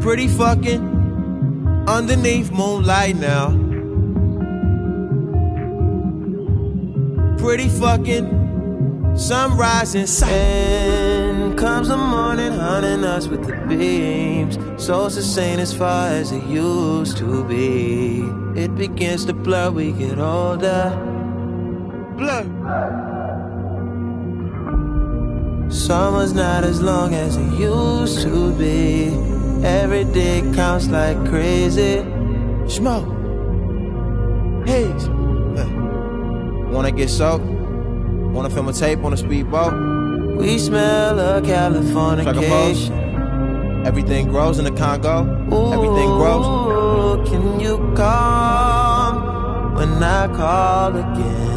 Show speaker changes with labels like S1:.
S1: Pretty fucking underneath moonlight now. Pretty fucking sunrise inside.
S2: And comes the morning, hunting us with the beams. Souls the same as far as it used to be. It begins to blur, we get older.
S1: Blur.
S2: Summer's not as long as it used to be. Every day counts like crazy.
S1: Smoke. Haze. Wanna get soaked? Wanna film a tape on a speedboat?
S2: We smell a Californication.
S1: Everything grows in the Congo.
S2: Ooh,
S1: everything grows.
S2: Can you come when I call again?